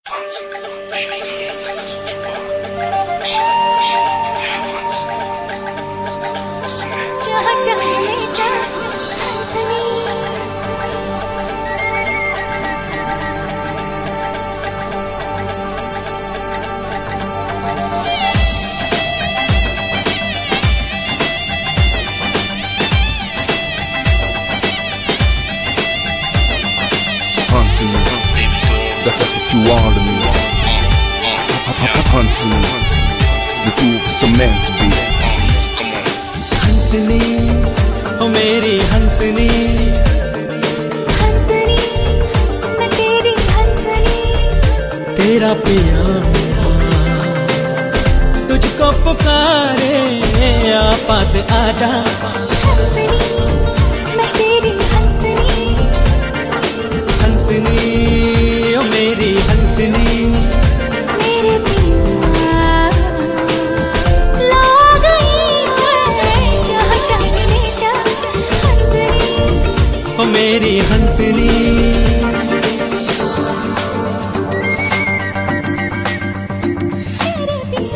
That's what you are to me. Hansini, the two of us are meant to be. हंसनी ओ मेरी हंसनी, हंसनी मैं तेरी हंसनी, तेरा पिया तुझको पुकारे, आ पास आजा। हंसनी मैं तेरी हंसनी, हंसनी ओ मेरी हंसनी, मेरे पिया ला गई है जहाँ चाहने जा। हंसनी ओ मेरी हंसनी, मेरे पिया।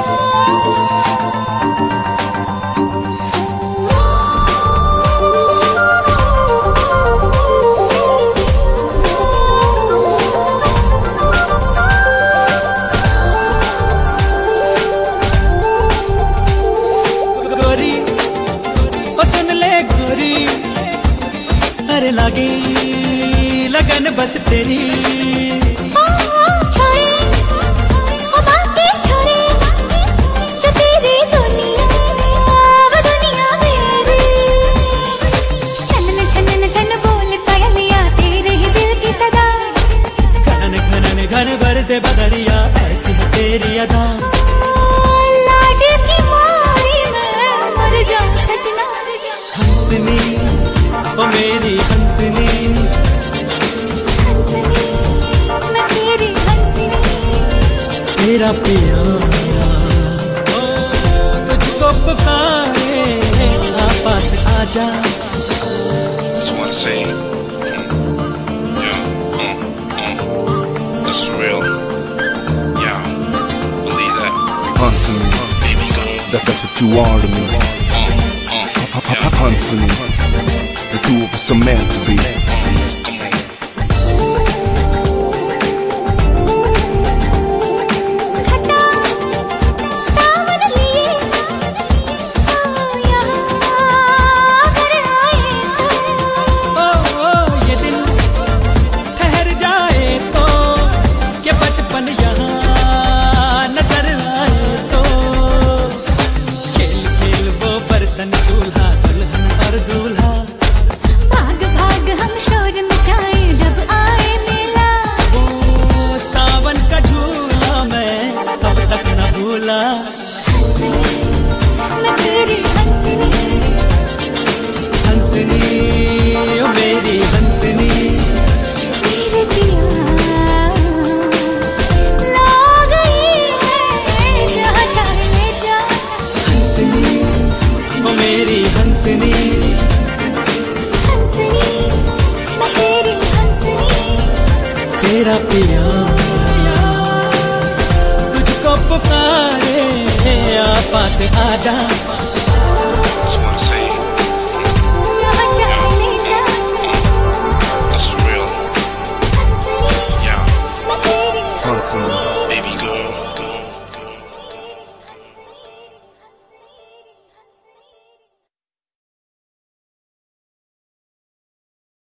गोरी ओ सुन ले गोरी, अरे लगी लगन बस तेरी। छोरे ओ बाकी छोरे, जो तेरी दुनिया वो दुनिया मेरी। छनन छनन छन बोल पायलिया, तेरे ही दिल की सदा। घनन घनन घन भर से बदरिया, ऐसी है तेरी अदा। लाज की मारी मैं मर जाऊं सजना। हंसनी ओ मेरी हंसनी, हंसनी मैं तेरी हंसनी, तेरा पिया ओ तुझको पुकारे, आ पास आजा। Just wanna say, yeah, that's real. Yeah, believe that. Hansini, Baby girl. that's what you are to me. Hansini, the two of us are meant to be. खटा सावन लिए यहाँ घर आए ओ ये दिन ठहर जाए तो, कि बचपन यहाँ नजर आए तो। खेल खेल वो बर्तन चूल्हा, दुल्हन और दूल्हा। भाग भाग हम शोर मचाए जब आए मेला। वो सावन का झूला मैं अब तक न भूला। मैं तेरी हंसनी, हंसनी ओ मेरी हंसनी, मेरे पिया ला गई है जहाँ चाहे जा। हंसनी ओ मेरी हंसनी, हंसनी मैं तेरी हंसनी, तेरा पिया तुझको पुकारे, आ पास आजा। Just wanna say,